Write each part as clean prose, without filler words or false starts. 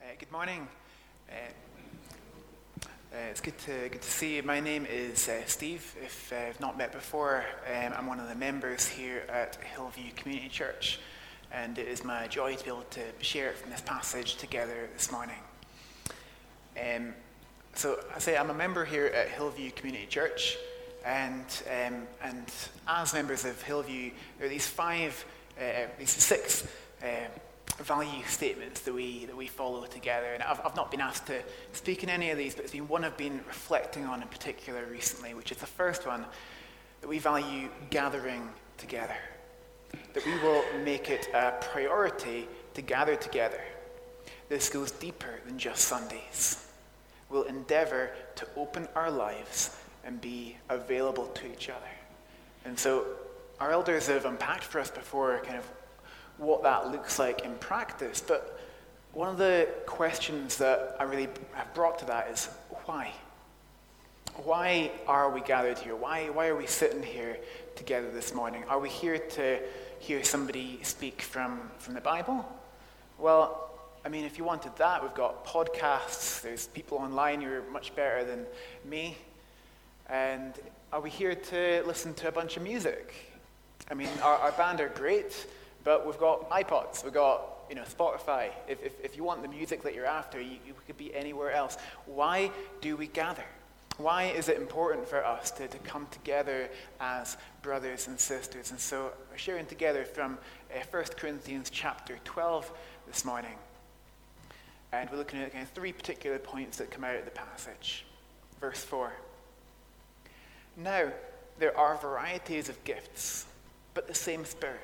Good morning. It's good to see you. My name is Steve. If I've not met before, I'm one of the members here at Hillview Community Church, and it is my joy to be able to share from this passage together this morning. So I'm a member here at Hillview Community Church, and as members of Hillview, there are these six value statements that we follow together. And I've not been asked to speak in any of these, but it's been one I've been reflecting on in particular recently, which is the first one, that we value gathering together. That we will make it a priority to gather together. This goes deeper than just Sundays. We'll endeavor to open our lives and be available to each other. And so our elders have unpacked for us before kind of what that looks like in practice. But one of the questions that I really have brought to that is why? Why are we gathered here? Why are we sitting here together this morning? Are we here to hear somebody speak from the Bible? Well, I mean, if you wanted that, we've got podcasts. There's people online who are much better than me. And are we here to listen to a bunch of music? I mean, our band are great, but we've got iPods, we've got Spotify. If you want the music that you're after, you could be anywhere else. Why do we gather? Why is it important for us to come together as brothers and sisters? And so we're sharing together from 1 Corinthians chapter 12 this morning. And we're looking at kind of three particular points that come out of the passage. Verse 4. Now, there are varieties of gifts, but the same Spirit.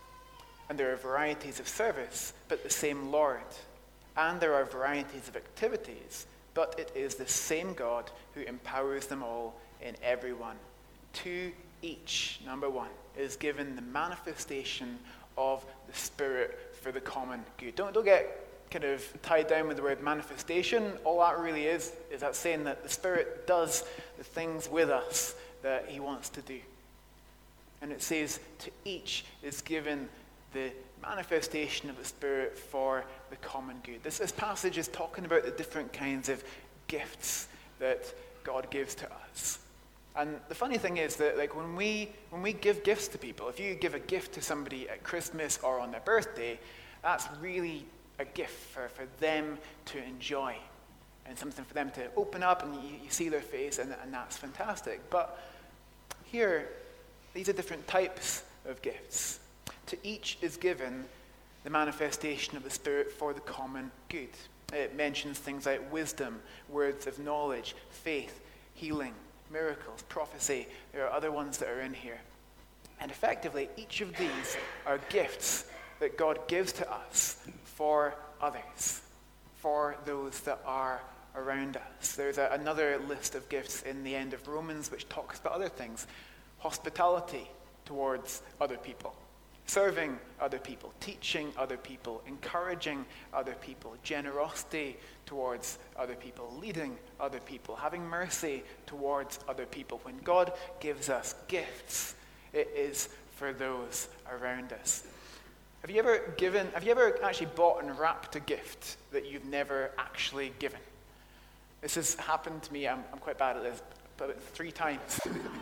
And there are varieties of service, but the same Lord. And there are varieties of activities, but it is the same God who empowers them all in everyone. To each, number one, is given the manifestation of the Spirit for the common good. Don't get kind of tied down with the word manifestation. All that really is that saying that the Spirit does the things with us that he wants to do. And it says, to each is given the manifestation of the Spirit for the common good. This passage is talking about the different kinds of gifts that God gives to us. And the funny thing is that when we give gifts to people, if you give a gift to somebody at Christmas or on their birthday, that's really a gift for them to enjoy and something for them to open up and you see their face and that's fantastic. But here, these are different types of gifts. To each is given the manifestation of the Spirit for the common good. It mentions things like wisdom, words of knowledge, faith, healing, miracles, prophecy. There are other ones that are in here. And effectively, each of these are gifts that God gives to us for others, for those that are around us. There's another list of gifts in the end of Romans which talks about other things. Hospitality towards other people. Serving other people, teaching other people, encouraging other people, generosity towards other people, leading other people, having mercy towards other people. When God gives us gifts, it is for those around us. Have you ever actually bought and wrapped a gift that you've never actually given? This has happened to me. I'm quite bad at this, but 3 times.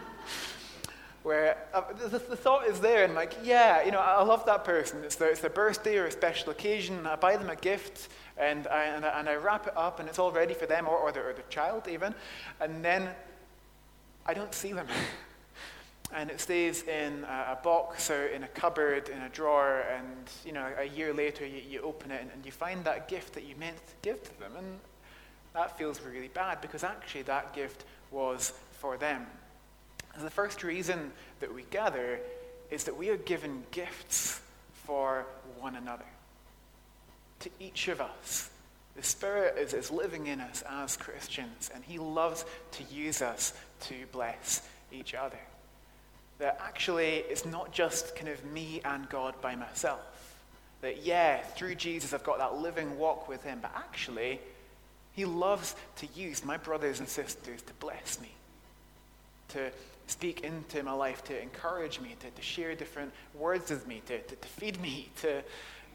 Where the thought is there, and I love that person. It's their birthday or a special occasion. I buy them a gift, and I wrap it up, and it's all ready for them, or their child even. And then I don't see them. And it stays in a box or in a cupboard, in a drawer, and a year later you open it, and you find that gift that you meant to give to them. And that feels really bad, because actually that gift was for them. The first reason that we gather is that we are given gifts for one another. To each of us, the Spirit is living in us as Christians, and he loves to use us to bless each other. That actually it's not just kind of me and God by myself. That through Jesus I've got that living walk with him, but actually he loves to use my brothers and sisters to bless me, to speak into my life, to encourage me, to share different words with me, to feed me, to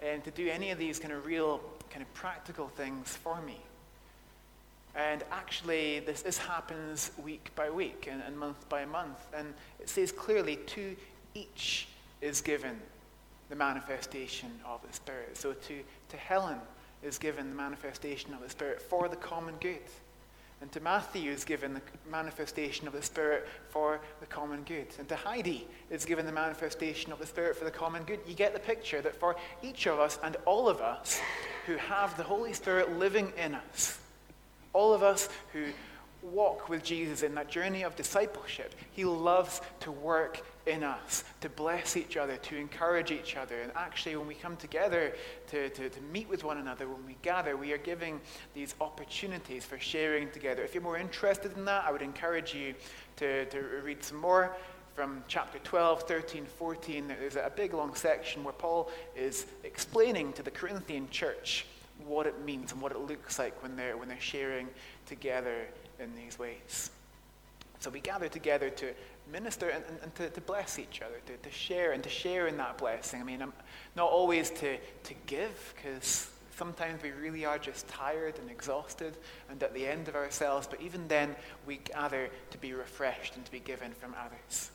to do any of these kind of real, kind of practical things for me. And actually, this happens week by week and month by month. And it says clearly, to each is given the manifestation of the Spirit. So to Helen is given the manifestation of the Spirit for the common good. And to Matthew is given the manifestation of the Spirit for the common good. And to Heidi is given the manifestation of the Spirit for the common good. You get the picture that for each of us and all of us who have the Holy Spirit living in us, all of us who walk with Jesus in that journey of discipleship, he loves to work in us, to bless each other, to encourage each other. And actually, when we come together to meet with one another, when we gather, we are giving these opportunities for sharing together. If you're more interested in that, I would encourage you to read some more from chapter 12, 13, 14. There's a big long section where Paul is explaining to the Corinthian church what it means and what it looks like when they're sharing together in these ways. So we gather together to minister and to bless each other, to share in that blessing. I mean, I'm not always to give, because sometimes we really are just tired and exhausted and at the end of ourselves, but even then we gather to be refreshed and to be given from others.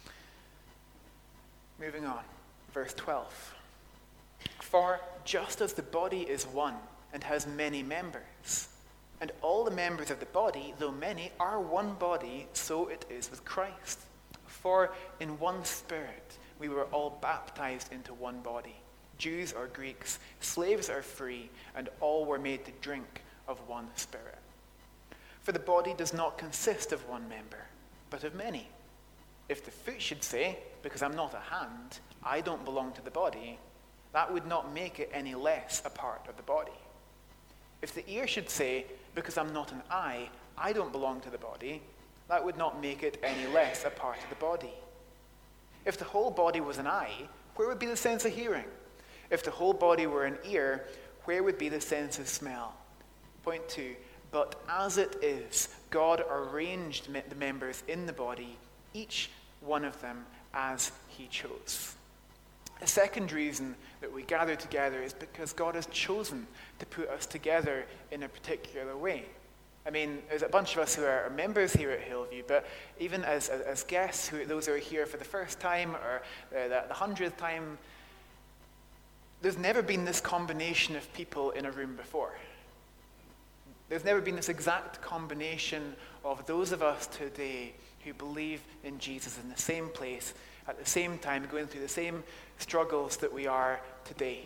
Moving on, verse 12. For just as the body is one and has many members, and all the members of the body, though many, are one body, so it is with Christ. For in one Spirit we were all baptized into one body, Jews or Greeks, slaves or free, and all were made to drink of one Spirit. For the body does not consist of one member, but of many. If the foot should say, because I'm not a hand, I don't belong to the body, that would not make it any less a part of the body. If the ear should say, because I'm not an eye, I don't belong to the body, that would not make it any less a part of the body. If the whole body was an eye, where would be the sense of hearing? If the whole body were an ear, where would be the sense of smell? Point 2, but as it is, God arranged the members in the body, each one of them as he chose. A second reason that we gather together is because God has chosen to put us together in a particular way. I mean, there's a bunch of us who are members here at Hillview, but even as guests, those who are here for the first time or the 100th time, there's never been this combination of people in a room before. There's never been this exact combination of those of us today who believe in Jesus in the same place, at the same time, going through the same struggles that we are today.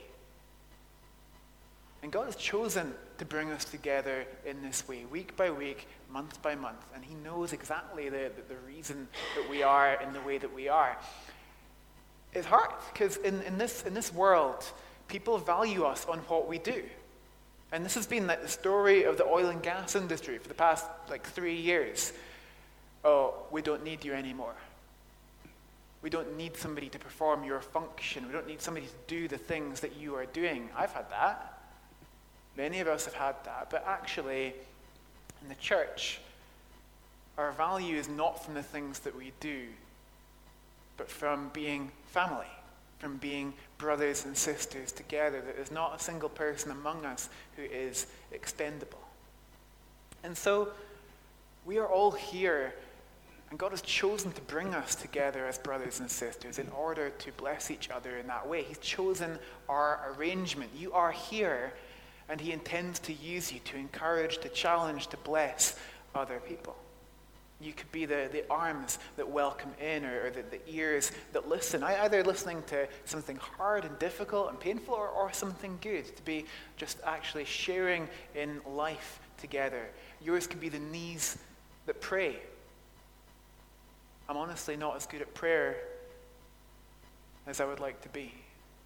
And God has chosen to bring us together in this way, week by week, month by month. And he knows exactly the reason that we are in the way that we are. It's hard, because in this world, people value us on what we do. And this has been like the story of the oil and gas industry for the past 3 years. Oh, we don't need you anymore. We don't need somebody to perform your function. We don't need somebody to do the things that you are doing. I've had that. Many of us have had that. But actually, in the church, our value is not from the things that we do, but from being family, from being brothers and sisters together. That there's not a single person among us who is expendable. And so, we are all here. And God has chosen to bring us together as brothers and sisters in order to bless each other in that way. He's chosen our arrangement. You are here, and he intends to use you to encourage, to challenge, to bless other people. You could be the arms that welcome in, or the ears that listen, either listening to something hard and difficult and painful, or something good, to be just actually sharing in life together. Yours could be the knees that pray. I'm honestly not as good at prayer as I would like to be.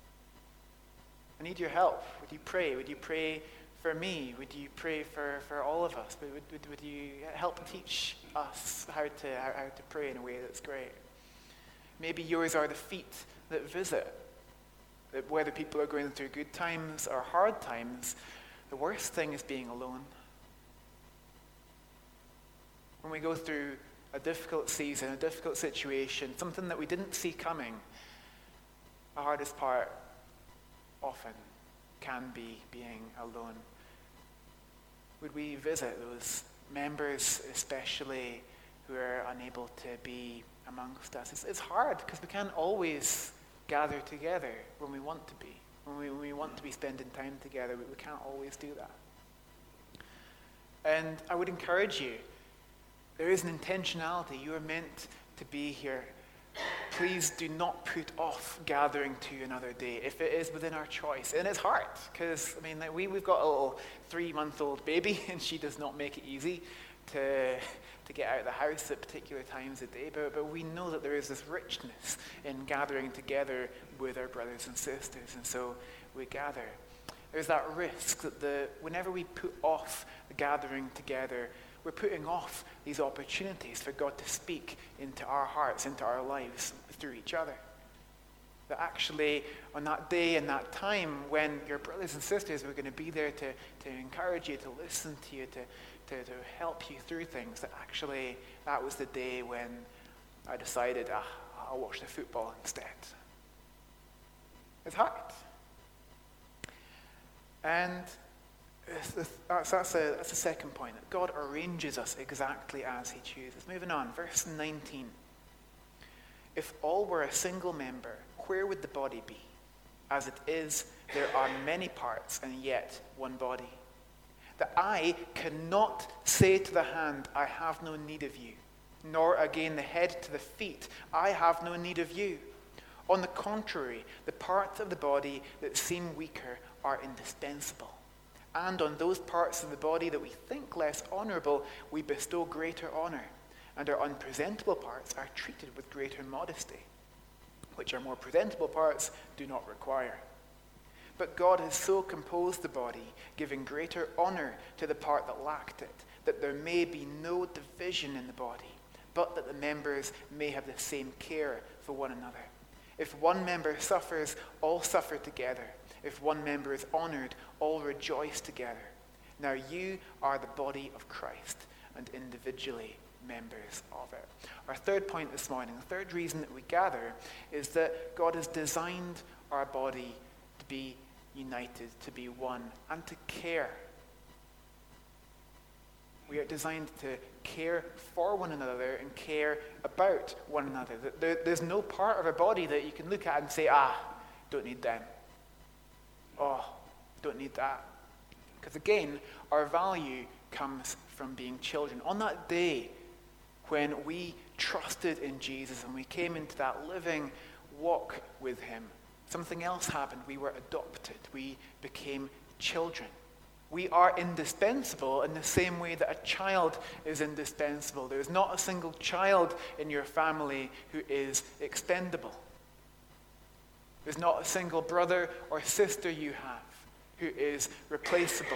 I need your help. Would you pray? Would you pray for me? Would you pray for all of us? Would you help teach us how to pray in a way that's great? Maybe yours are the feet that visit. That whether people are going through good times or hard times, the worst thing is being alone. When we go through a difficult season, a difficult situation, something that we didn't see coming, the hardest part often can be being alone. Would we visit those members, especially who are unable to be amongst us? It's hard because we can't always gather together when we want to be. When we want to be spending time together, we can't always do that. And I would encourage you, there is an intentionality. You are meant to be here. Please do not put off gathering to another day if it is within our choice. And it's hard because, we've got a little 3-month-old baby and she does not make it easy to get out of the house at particular times of day. But we know that there is this richness in gathering together with our brothers and sisters. And so we gather. There's that risk that whenever we put off the gathering together, we're putting off these opportunities for God to speak into our hearts, into our lives, through each other. That actually, on that day and that time when your brothers and sisters were going to be there to encourage you, to listen to you, to help you through things, that actually that was the day when I decided, I'll watch the football instead. It's hard. And that's the second point, that God arranges us exactly as he chooses. Moving on, verse 19. If all were a single member, where would the body be? As it is, there are many parts and yet one body. The eye cannot say to the hand, I have no need of you, nor again the head to the feet, I have no need of you. On the contrary, the parts of the body that seem weaker are indispensable. And on those parts of the body that we think less honorable, we bestow greater honor, and our unpresentable parts are treated with greater modesty, which our more presentable parts do not require. But God has so composed the body, giving greater honor to the part that lacked it, that there may be no division in the body, but that the members may have the same care for one another. If one member suffers, all suffer together. If one member is honored, all rejoice together. Now you are the body of Christ, and individually members of it. Our third point this morning, the third reason that we gather, is that God has designed our body to be united, to be one, and to care. We are designed to care for one another and care about one another. There's no part of our body that you can look at and say, don't need them. Don't need that. Because again, our value comes from being children. On that day when we trusted in Jesus and we came into that living walk with him, something else happened. We were adopted. We became children. We are indispensable in the same way that a child is indispensable. There is not a single child in your family who is expendable. There's not a single brother or sister you have who is replaceable.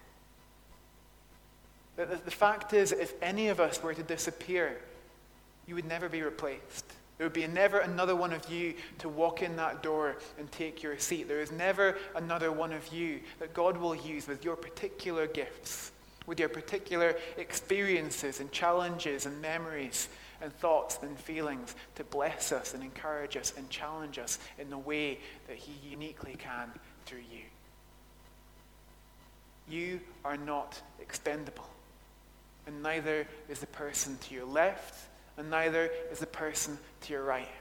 The fact is, if any of us were to disappear, you would never be replaced. There would be never another one of you to walk in that door and take your seat. There is never another one of you that God will use with your particular gifts, with your particular experiences and challenges and memories and thoughts and feelings to bless us and encourage us and challenge us in the way that he uniquely can through you. You are not expendable, and neither is the person to your left, and neither is the person to your right.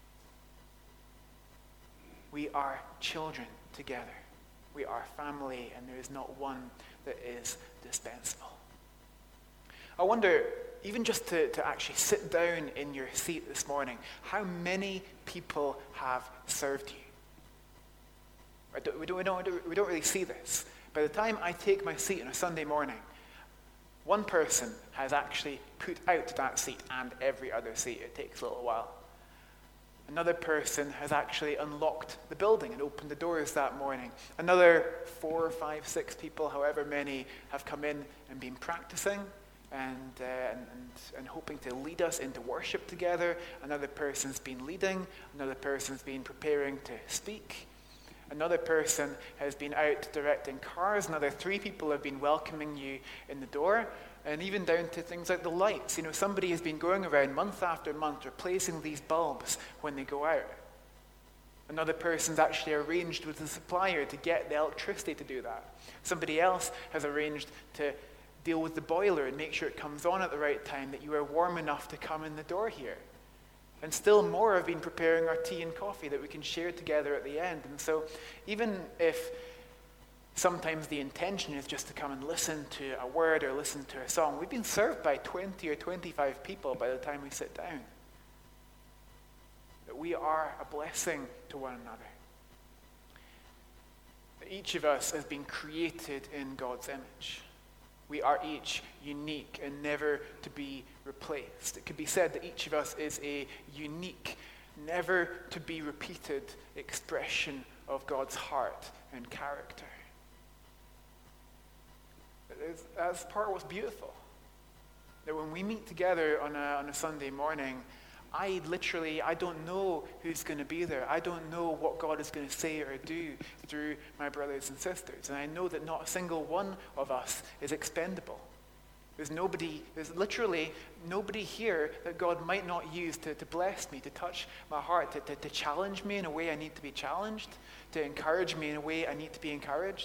We are children together. We are family, and there is not one that is dispensable. I wonder, even just to actually sit down in your seat this morning, how many people have served you? We don't really see this. By the time I take my seat on a Sunday morning, one person has actually put out that seat and every other seat. It takes a little while. Another person has actually unlocked the building and opened the doors that morning. Another 4, 5, 6 people, however many, have come in and been practicing and hoping to lead us into worship together. Another person's been leading. Another person's been preparing to speak. Another person has been out directing cars. Another 3 people have been welcoming you in the door. And even down to things like the lights. You know, somebody has been going around month after month replacing these bulbs when they go out. Another person's actually arranged with the supplier to get the electricity to do that. Somebody else has arranged to deal with the boiler and make sure it comes on at the right time, that you are warm enough to come in the door here. And still more have been preparing our tea and coffee that we can share together at the end. And so even if sometimes the intention is just to come and listen to a word or listen to a song, we've been served by 20 or 25 people by the time we sit down. That we are a blessing to one another. That each of us has been created in God's image. We are each unique and never to be replaced. It could be said that each of us is a unique, never to be repeated expression of God's heart and character. That's part of what's beautiful. That when we meet together on a Sunday morning, I don't know who's going to be there. I don't know what God is going to say or do through my brothers and sisters. And I know that not a single one of us is expendable. There's literally nobody here that God might not use to bless me, to touch my heart, to challenge me in a way I need to be challenged, to encourage me in a way I need to be encouraged.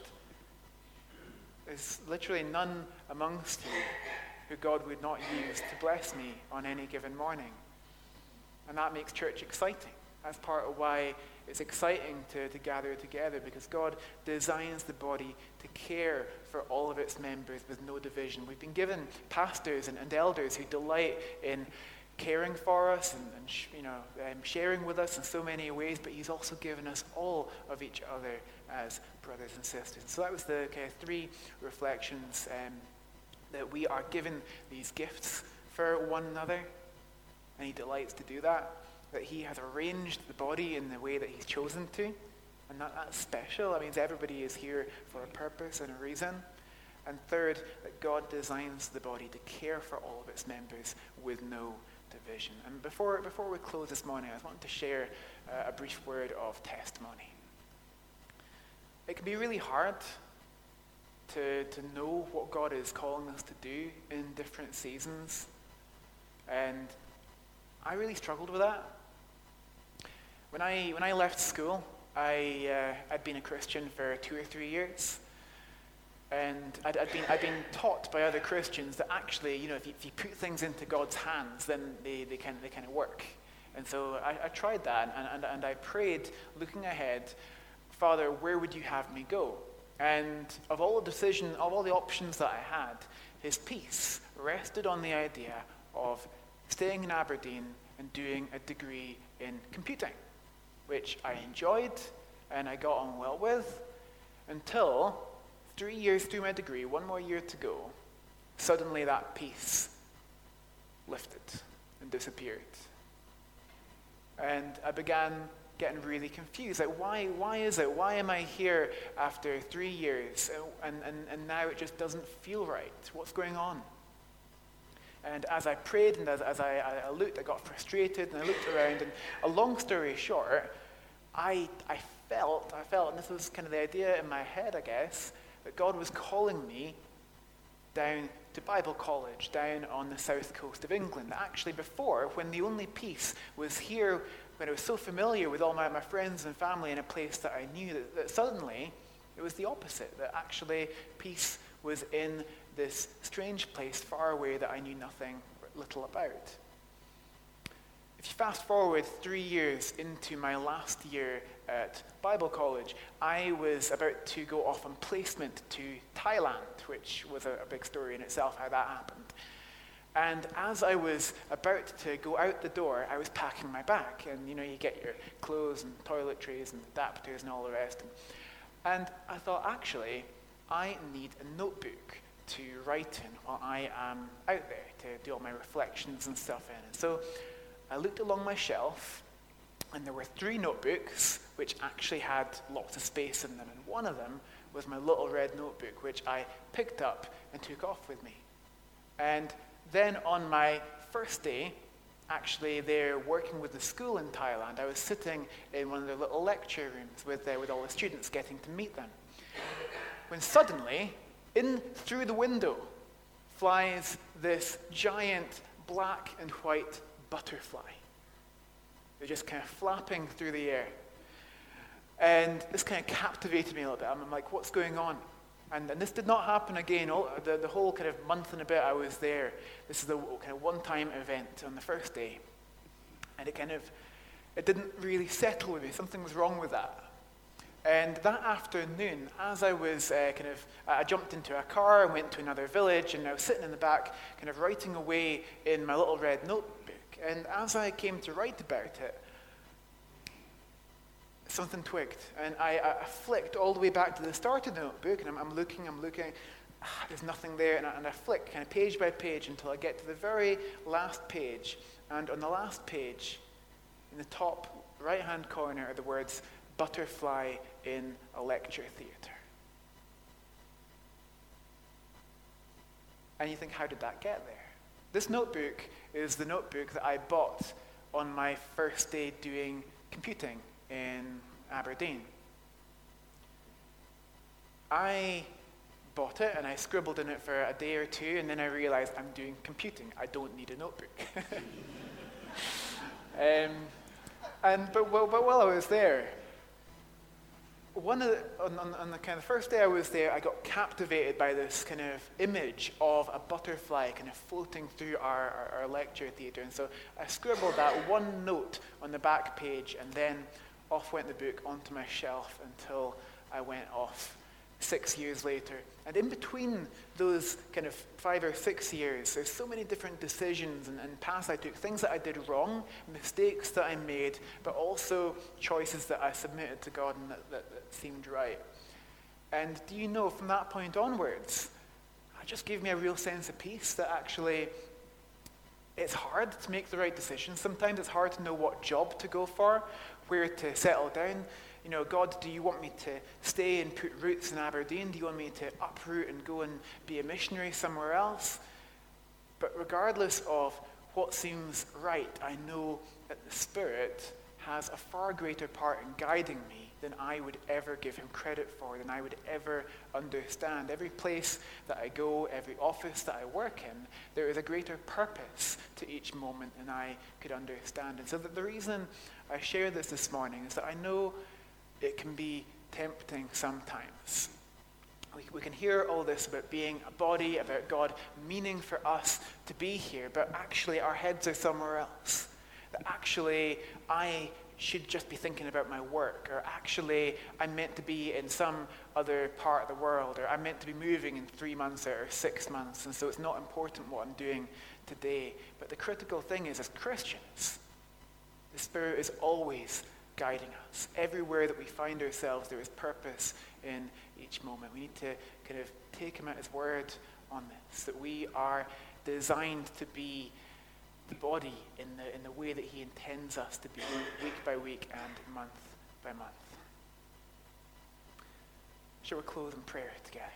There's literally none amongst you who God would not use to bless me on any given morning. And that makes church exciting. That's part of why it's exciting to gather together, because God designs the body to care for all of its members with no division. We've been given pastors and elders who delight in caring for us and sharing with us in so many ways, but he's also given us all of each other as brothers and sisters. So that was the kind of three reflections, that we are given these gifts for one another. And he delights to do that he has arranged the body in the way that he's chosen to. And that's special. That means everybody is here for a purpose and a reason. And third, that God designs the body to care for all of its members with no division. And before we close this morning, I just wanted to share a brief word of testimony. It can be really hard to know what God is calling us to do in different seasons. And I really struggled with that. When I left school, I'd been a Christian for 2 or 3 years, and I'd been taught by other Christians that actually, if you put things into God's hands, then they kind of work. And so I tried that, and I prayed, looking ahead, Father, where would you have me go? And of all the options that I had, his peace rested on the idea of staying in Aberdeen and doing a degree in computing, which I enjoyed and I got on well with, until 3 years through my degree, 1 more year to go, suddenly that peace lifted and disappeared. And I began getting really confused. Like, why is it? Why am I here after 3 years and now it just doesn't feel right? What's going on? And as I prayed and as I looked, I got frustrated and I looked around, and a long story short, I felt, and this was kind of the idea in my head, I guess, that God was calling me down to Bible college down on the south coast of England. Actually, before, when the only peace was here, when I was so familiar with all my friends and family in a place that I knew, that suddenly it was the opposite, that actually peace was in this strange place far away that I knew little about. If you fast forward 3 years into my last year at Bible college, I was about to go off on placement to Thailand, which was a big story in itself, how that happened. And as I was about to go out the door, I was packing my bag. And you get your clothes and toiletries and adapters and all the rest. And I thought, actually, I need a notebook to write in while I am out there, to do all my reflections and stuff in. And so I looked along my shelf, and there were 3 notebooks which actually had lots of space in them. And one of them was my little red notebook, which I picked up and took off with me. And then on my first day, actually there working with the school in Thailand, I was sitting in one of their little lecture rooms with all the students, getting to meet them. When suddenly, in through the window flies this giant black and white butterfly. They're just kind of flapping through the air. And this kind of captivated me a little bit. I'm like, what's going on? And this did not happen again. The whole kind of month and a bit I was there, this is the kind of one-time event on the first day. And it didn't really settle with me. Something was wrong with that. And that afternoon, as I was I jumped into a car and went to another village, and I was sitting in the back, kind of writing away in my little red notebook. And as I came to write about it, something twigged. And I flicked all the way back to the start of the notebook, and I'm looking, there's nothing there. And I flick kind of page by page until I get to the very last page. And on the last page, in the top right-hand corner, are the words, "Butterfly in a lecture theatre." And you think, how did that get there? This notebook is the notebook that I bought on my first day doing computing in Aberdeen. I bought it and I scribbled in it for a day or two, and then I realized I'm doing computing. I don't need a notebook. But while I was there, on the kind of first day I was there, I got captivated by this kind of image of a butterfly kind of floating through our lecture theatre. And so I scribbled that one note on the back page, and then off went the book onto my shelf until I went off 6 years later. And in between those kind of 5 or 6 years, there's so many different decisions and paths I took, things that I did wrong, mistakes that I made, but also choices that I submitted to God and that seemed right. And do you know, from that point onwards, it just gave me a real sense of peace that actually it's hard to make the right decisions. Sometimes it's hard to know what job to go for, where to settle down. You know, God, do you want me to stay and put roots in Aberdeen? Do you want me to uproot and go and be a missionary somewhere else? But regardless of what seems right, I know that the Spirit has a far greater part in guiding me than I would ever give him credit for, than I would ever understand. Every place that I go, every office that I work in, there is a greater purpose to each moment than I could understand. And so the reason I share this morning is that I know it can be tempting sometimes. We can hear all this about being a body, about God meaning for us to be here, but actually our heads are somewhere else. That actually I should just be thinking about my work, or actually I'm meant to be in some other part of the world, or I'm meant to be moving in 3 months or 6 months, and so it's not important what I'm doing today. But the critical thing is, as Christians, the Spirit is always guiding us. Everywhere that we find ourselves, there is purpose in each moment. We need to kind of take him at his word on this, that we are designed to be the body in the way that he intends us to be, week by week and month by month. Shall we close in prayer together?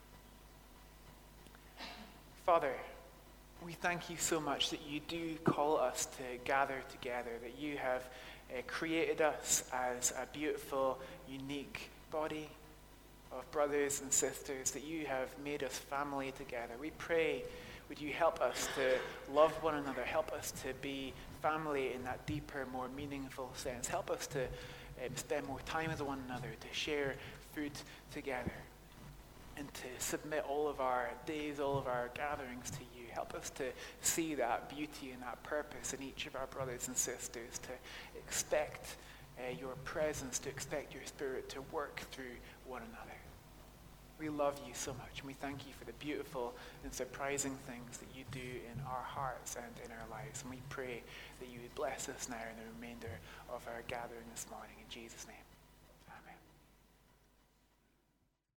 Father, we thank you so much that you do call us to gather together, that you have created us as a beautiful, unique body of brothers and sisters, that you have made us family together. We pray, would you help us to love one another, help us to be family in that deeper, more meaningful sense. Help us to spend more time with one another, to share food together, and to submit all of our days, all of our gatherings to you. Help us to see that beauty and that purpose in each of our brothers and sisters, to expect your presence, to expect your Spirit to work through one another. We love you so much, and we thank you for the beautiful and surprising things that you do in our hearts and in our lives. And we pray that you would bless us now in the remainder of our gathering this morning. In Jesus' name.